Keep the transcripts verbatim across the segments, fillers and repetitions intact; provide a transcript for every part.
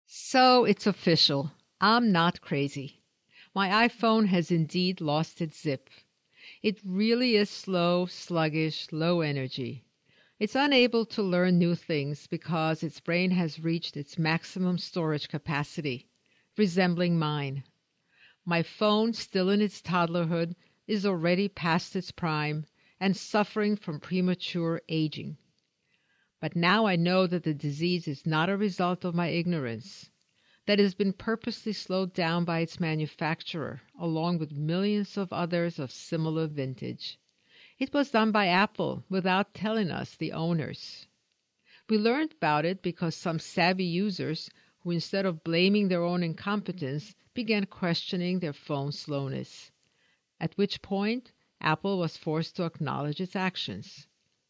So it's official. I'm not crazy. My iPhone has indeed lost its zip. It really is slow, sluggish, low energy. It's unable to learn new things because its brain has reached its maximum storage capacity, resembling mine. My phone, still in its toddlerhood, is already past its prime and suffering from premature aging. But now I know that the disease is not a result of my ignorance, that it has been purposely slowed down by its manufacturer, along with millions of others of similar vintage. It was done by Apple without telling us, the owners. We learned about it because some savvy users, who instead of blaming their own incompetence, began questioning their phone's slowness, at which point Apple was forced to acknowledge its actions.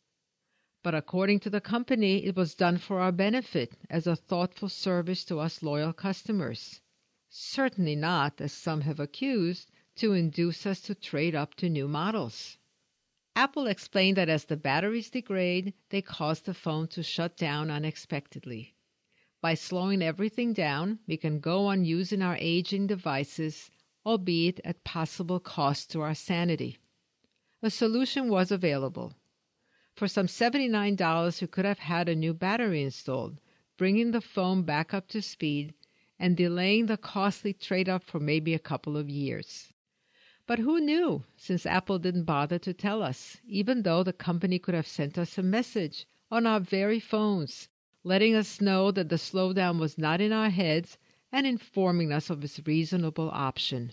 But according to the company, it was done for our benefit as a thoughtful service to us loyal customers. Certainly not, as some have accused, to induce us to trade up to new models. Apple explained that as the batteries degrade, they cause the phone to shut down unexpectedly. By slowing everything down, we can go on using our aging devices, albeit at possible cost to our sanity. A solution was available. For some seventy-nine dollars, you could have had a new battery installed, bringing the phone back up to speed and delaying the costly trade-up for maybe a couple of years. But who knew, since Apple didn't bother to tell us, even though the company could have sent us a message on our very phones, letting us know that the slowdown was not in our heads and informing us of its reasonable option.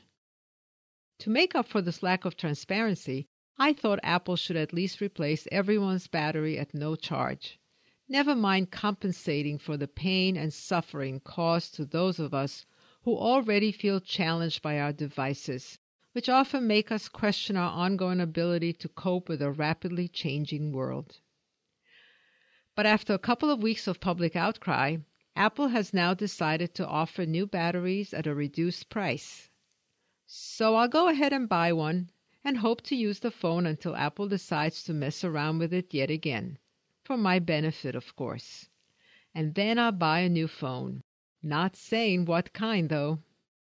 To make up for this lack of transparency, I thought Apple should at least replace everyone's battery at no charge, never mind compensating for the pain and suffering caused to those of us who already feel challenged by our devices, which often make us question our ongoing ability to cope with a rapidly changing world. But after a couple of weeks of public outcry, Apple has now decided to offer new batteries at a reduced price. So I'll go ahead and buy one, and hope to use the phone until Apple decides to mess around with it yet again. For my benefit, of course. And then I'll buy a new phone. Not saying what kind, though.